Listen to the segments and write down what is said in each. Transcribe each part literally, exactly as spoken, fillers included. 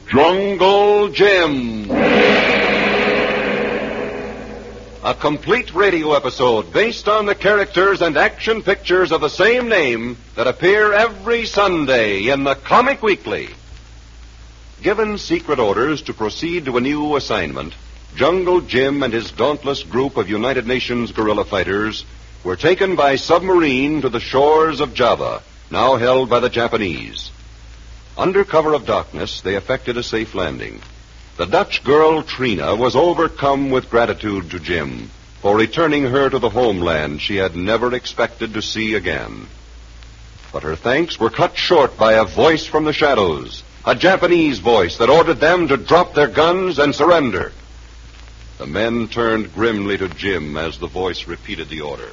Jungle Jim. A complete radio episode based on the characters and action pictures of the same name that appear every Sunday in the Comic Weekly. Given secret orders to proceed to a new assignment, Jungle Jim and his dauntless group of United Nations guerrilla fighters were taken by submarine to the shores of Java, now held by the Japanese. Under cover of darkness, they effected a safe landing. The Dutch girl, Trina, was overcome with gratitude to Jim for returning her to the homeland she had never expected to see again. But her thanks were cut short by a voice from the shadows, a Japanese voice that ordered them to drop their guns and surrender. The men turned grimly to Jim as the voice repeated the order.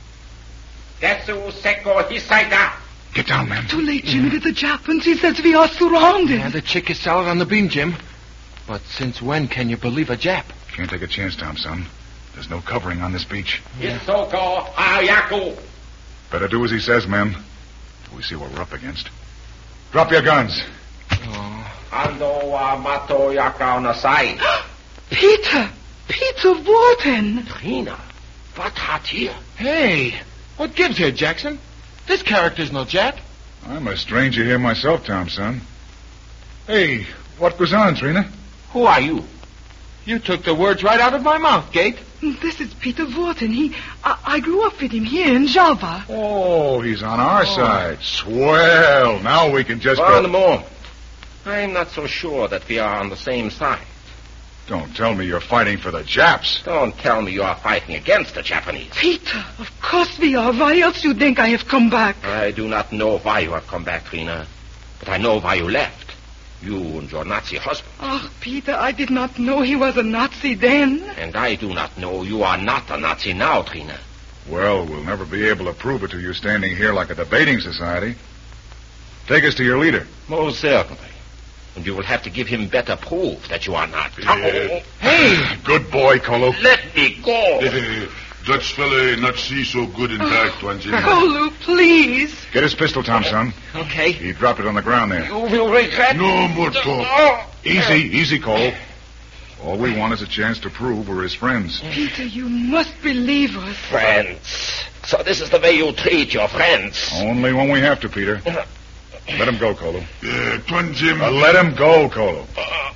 Desu Seko Hisaida. Get down, man. Too late, Jimmy. It's the Japans. He says we are surrounded. Yeah, the chick is solid on the beam, Jim. But since when can you believe a Jap? Can't take a chance, Tom, son. There's no covering on this beach. Yeah. Isoko Hayaku. Better do as he says, men. Till we see what we're up against. Drop your guns. Oh. Ando wa Mato Yaka Nasai. Peter! Peter Wharton! Trina, what hat here? Hey, what gives here, Jackson? This character's no Jap. I'm a stranger here myself, Tom, son. Hey, what goes on, Trina? Who are you? You took the words right out of my mouth, Gate. This is Peter Wharton. He, I, I grew up with him here in Java. Oh, he's on our oh. side. Swell. Now we can just Well, go... more. I'm not so sure that we are on the same side. Don't tell me you're fighting for the Japs. Don't tell me you are fighting against the Japanese. Peter, of course we are. Why else you think I have come back? I do not know why you have come back, Trina. But I know why you left. You and your Nazi husband. Oh, Peter, I did not know he was a Nazi then. And I do not know you are not a Nazi now, Trina. Well, we'll never be able to prove it to you standing here like a debating society. Take us to your leader. Most certainly. And you will have to give him better proof that you are not. Yeah. Hey! Good boy, Kolo. Let me go. Uh, Dutch fella not see so good in back, Twanjin. Kolo, please. Get his pistol, Tom, son. Okay. He dropped it on the ground there. You will regret. No more talk. Easy, easy, Cole. All we want is a chance to prove we're his friends. Peter, you must believe us. Friends. So this is the way you treat your friends. Only when we have to, Peter. Let him go, Kolo. Uh, Twanjin. Uh, let him go, Kolo. Uh,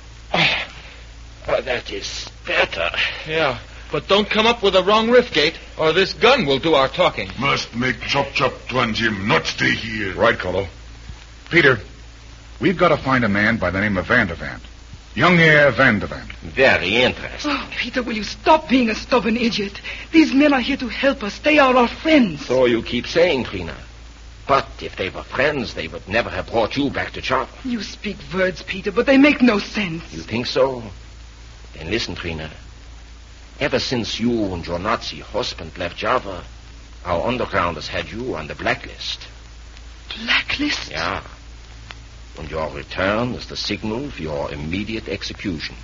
uh, that is better. Yeah, but don't come up with a wrong riff, Gate, or this gun will do our talking. Must make chop-chop, Twanjin, not stay here. Right, Kolo. Peter, we've got to find a man by the name of Vandevant. Young Air Vandevant. Very interesting. Oh, Peter, will you stop being a stubborn idiot? These men are here to help us. They are our friends. So you keep saying, Trina. But if they were friends, they would never have brought you back to Java. You speak words, Peter, but they make no sense. You think so? Then listen, Trina. Ever since you and your Nazi husband left Java, our underground has had you on the blacklist. Blacklist? Yeah. And your return is the signal for your immediate execution.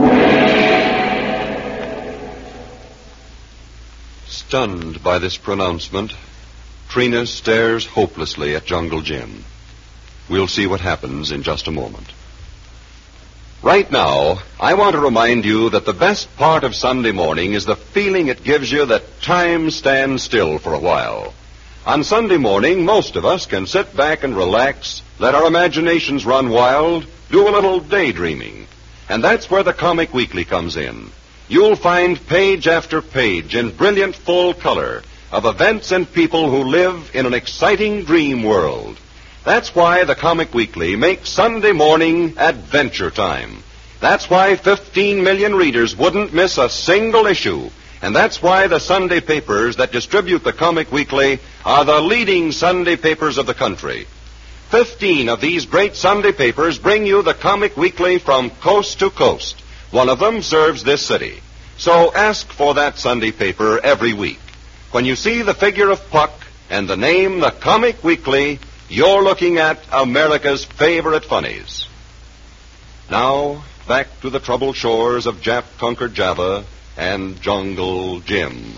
Stunned by this pronouncement, Trina stares hopelessly at Jungle Jim. We'll see what happens in just a moment. Right now, I want to remind you that the best part of Sunday morning is the feeling it gives you that time stands still for a while. On Sunday morning, most of us can sit back and relax, let our imaginations run wild, do a little daydreaming. And that's where the Comic Weekly comes in. You'll find page after page in brilliant full color of events and people who live in an exciting dream world. That's why the Comic Weekly makes Sunday morning adventure time. That's why fifteen million readers wouldn't miss a single issue. And that's why the Sunday papers that distribute the Comic Weekly are the leading Sunday papers of the country. Fifteen of these great Sunday papers bring you the Comic Weekly from coast to coast. One of them serves this city. So ask for that Sunday paper every week. When you see the figure of Puck and the name The Comic Weekly, you're looking at America's favorite funnies. Now, back to the troubled shores of Jap-conquered Java and Jungle Jim.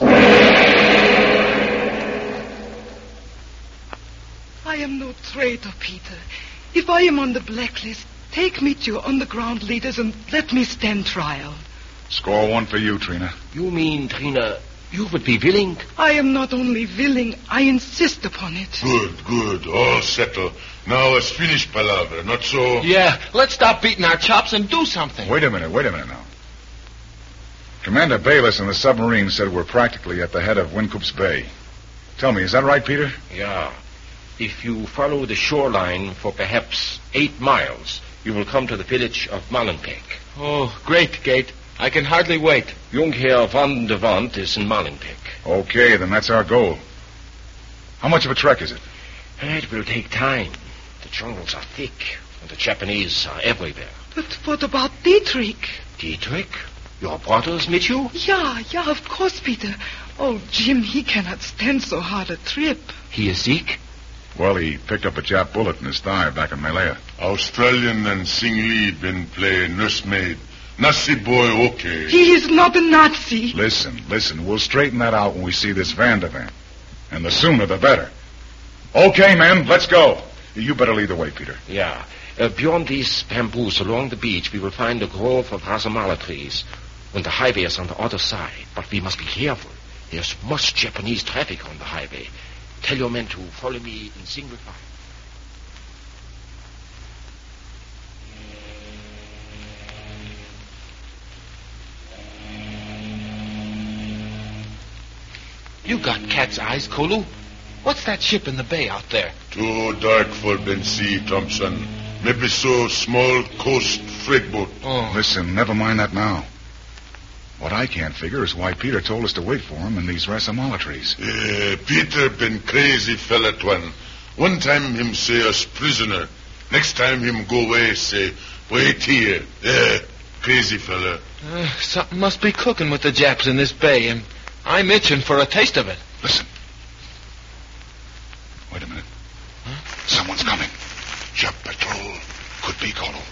I am no traitor, Peter. If I am on the blacklist, Take me to your underground leaders and let me stand trial. Score one for you, Trina. You mean, Trina, you would be willing? I am not only willing, I insist upon it. Good, good. All settled. Now let's finish palaver, not so? Yeah, let's stop beating our chops and do something. Wait a minute, wait a minute now. Commander Bayless and the submarine said we're practically at the head of Wincoop's Bay. Tell me, is that right, Peter? Yeah. If you follow the shoreline for perhaps eight miles, you will come to the village of Molenbeek. Oh, great, Gate. I can hardly wait. Jungherr van de Wand is in Molenbeek. Okay, then that's our goal. How much of a trek is it? It will take time. The jungles are thick, and the Japanese are everywhere. But what about Dietrich? Dietrich? Your brothers met you? Yeah, yeah, of course, Peter. Oh, Jim, he cannot stand so hard a trip. He is sick? Well, he picked up a Jap bullet in his thigh back in Malaya. Australian and Sing Lee been play nursemaid. Nazi boy okay. He is not a Nazi. Listen, listen, we'll straighten that out when we see this Van de Van. And the sooner the better. Okay, men, let's go. You better lead the way, Peter. Yeah. Uh, beyond these bamboos along the beach, we will find a grove of rasamala trees. And the highway is on the other side. But we must be careful. There's much Japanese traffic on the highway. Tell your men to follow me in single file. You got cat's eyes, Kolu. What's that ship in the bay out there? Too dark for Ben see, Thompson. Maybe so small coast freight boat. Oh. Listen, never mind that now. What I can't figure is why Peter told us to wait for him in these rasamala trees. Uh, Peter been crazy fella one. One time him say us prisoner. Next time him go away say, wait here. Uh, crazy fella. Uh, something must be cooking with the Japs in this bay, and I'm itching for a taste of it. Listen. Wait a minute. Huh? Someone's coming. Jap patrol. Could be Kolo.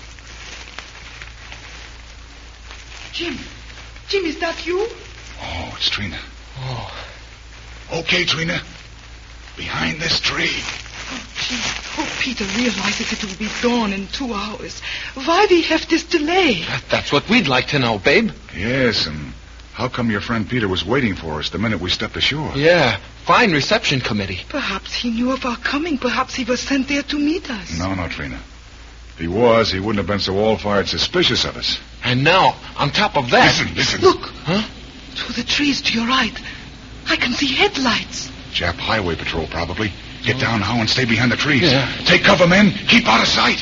Jim. Jim, is that you? Oh, it's Trina. Oh. Okay, Trina. Behind this tree. Oh, Jim. Oh, Peter realizes it will be dawn in two hours. Why we have this delay? That, that's what we'd like to know, babe. Yes, and how come your friend Peter was waiting for us the minute we stepped ashore? Yeah, fine reception committee. Perhaps he knew of our coming. Perhaps he was sent there to meet us. No, no, Trina. If he was, he wouldn't have been so all-fired suspicious of us. And now, on top of that... Listen, listen. Look. Huh? Through the trees to your right. I can see headlights. Jap highway patrol, probably. Get down now and stay behind the trees. Yeah. Take cover, men. Keep out of sight.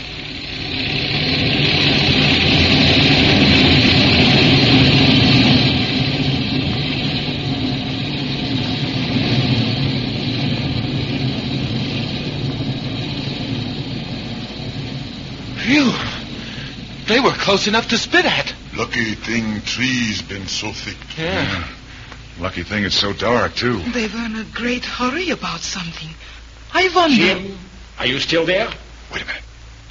Phew. They were close enough to spit at. Lucky thing trees been so thick. Yeah. yeah. Lucky thing it's so dark, too. They were in a great hurry about something. I wonder... Jim, are you still there? Wait a minute.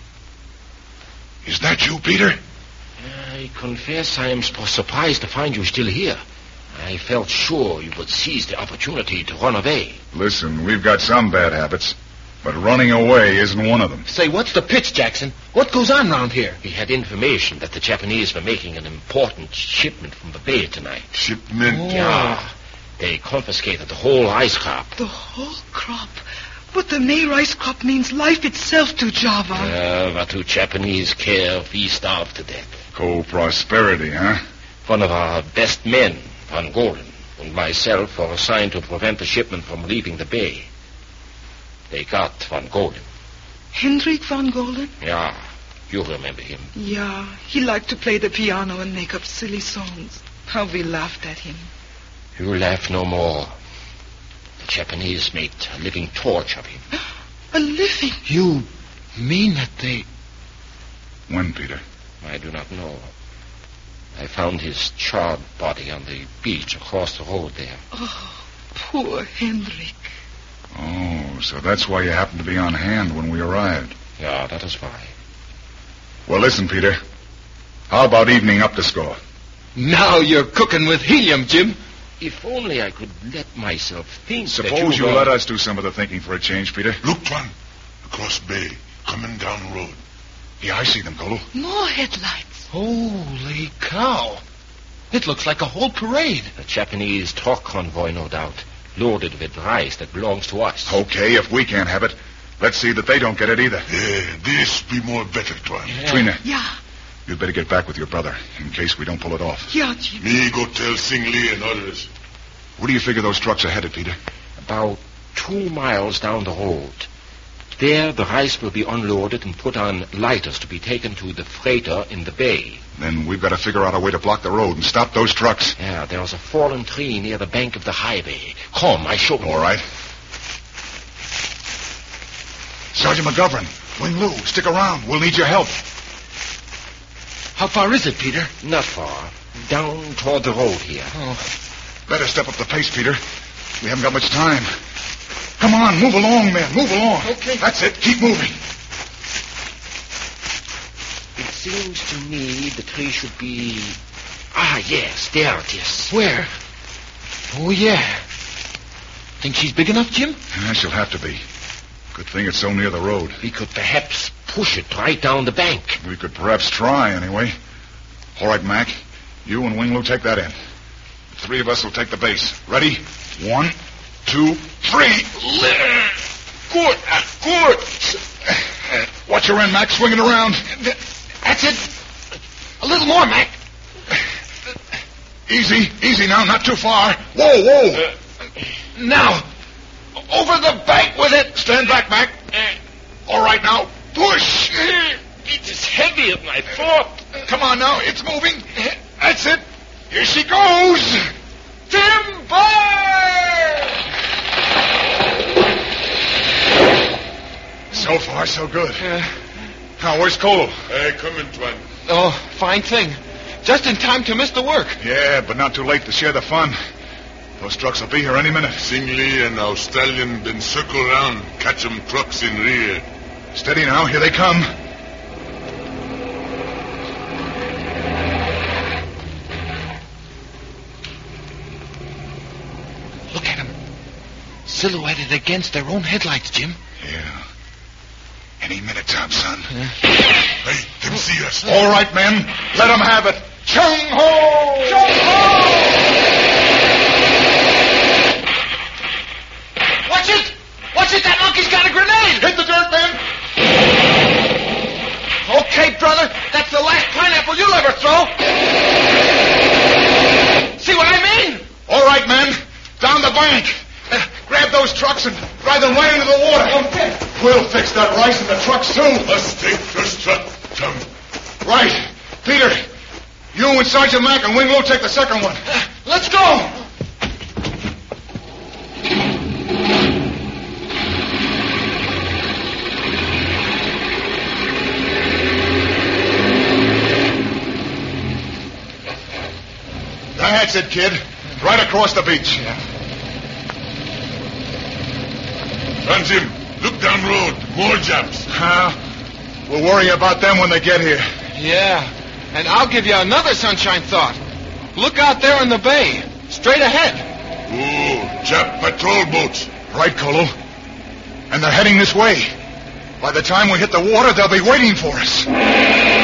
Is that you, Peter? I confess I am sp- surprised to find you still here. I felt sure you would seize the opportunity to run away. Listen, we've got some bad habits, but running away isn't one of them. Say, what's the pitch, Jackson? What goes on round here? We had information that the Japanese were making an important shipment from the bay tonight. Shipment? Oh. Yeah. They confiscated the whole ice crop. The whole crop. But the May rice crop means life itself to Java. Uh, what do Japanese care if we starve to death? Cold prosperity, huh? One of our best men, Van Golen, and myself were assigned to prevent the shipment from leaving the bay. They got Van Golen. Hendrik Van Golen? Yeah, you remember him. Yeah, he liked to play the piano and make up silly songs. How we laughed at him. You laugh no more. The Japanese made a living torch of him. A living? You mean that they... When, Peter? I do not know. I found his charred body on the beach across the road there. Oh, poor Hendrik. Oh, so that's why you happened to be on hand when we arrived. Yeah, that is why. Well, listen, Peter. How about evening up the score? Now you're cooking with helium, Jim. If only I could let myself think that Suppose you you were... let us do some of the thinking for a change, Peter. Look, one. Across bay. Coming down road. Yeah, I see them, Kolo. More headlights. Holy cow. It looks like a whole parade. A Japanese truck convoy, no doubt, loaded with rice that belongs to us. Okay, if we can't have it, let's see that they don't get it either. Yeah, this be more better, Tuan. Yeah. Trina, Yeah. you'd better get back with your brother in case we don't pull it off. Yeah, Jim. Me go tell Sing Lee and others. Where do you figure those trucks are headed, Peter? About two miles down the road. There, the rice will be unloaded and put on lighters to be taken to the freighter in the bay. Then we've got to figure out a way to block the road and stop those trucks. Yeah, there's a fallen tree near the bank of the highway. Come, I show you. All right. Sergeant McGovern, Wing Lu, stick around. We'll need your help. How far is it, Peter? Not far. Down toward the road here. Oh, Better step up the pace, Peter. We haven't got much time. Come on, move along, men. Move along. Okay. That's it. Keep moving. It seems to me the tree should be... Ah, yes, there it is. where? Oh, yeah. Think she's big enough, Jim? Yeah, she'll have to be. Good thing it's so near the road. We could perhaps push it right down the bank. We could perhaps try, anyway. All right, Mac. You and Wing Lu take that in. The three of us will take the base. Ready? One, two, three. Good, uh, good. Watch your end, Mac. Swing it around. That's it. A little more, Mac. Easy, easy now. Not too far. Whoa, whoa. Now, over the bank with it. Stand back, Mac. All right, now. Push. It is heavier than I thought. Come on now. It's moving. That's it. Here she goes. Timber! So far, so good. Now, where's Kolo? Hey, come in, Tuan. Oh, fine thing. Just in time to miss the work. Yeah, but not too late to share the fun. Those trucks will be here any minute. Sing Lee and Australian been circle round, catch 'em trucks in rear. Steady now. Here they come. Look at them. Silhouetted against their own headlights, Jim. Yeah. Any minute, Tom, son. Hey, them see us. All right, men. Let them have it. Chung ho! Chung ho! Watch it! Watch it! That monkey's got a grenade! Hit the dirt, men. Okay, brother. That's the last pineapple you'll ever throw. See what I mean? All right, men. Down the bank. Uh, grab those trucks and drive them right into the water. Okay. We'll fix that rice and the trucks, too. Let's take first truck, Tom. Right. Peter, you and Sergeant Mack and Wing Lu take the second one. Uh, let's go. That's it, kid. Right across the beach. Run, Jim. Look down road. More Japs. Uh, we'll worry about them when they get here. Yeah. And I'll give you another sunshine thought. Look out there in the bay. Straight ahead. Oh, Jap patrol boats. Right, Kolo. And they're heading this way. By the time we hit the water, they'll be waiting for us.